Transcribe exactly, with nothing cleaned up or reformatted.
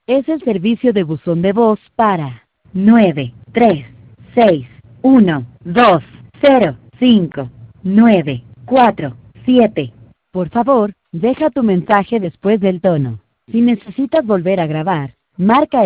Es el servicio de buzón de voz para nueve tres seis uno dos cero cinco nueve cuatro siete. Por favor, deja tu mensaje después del tono. Si necesitas volver a grabar, marca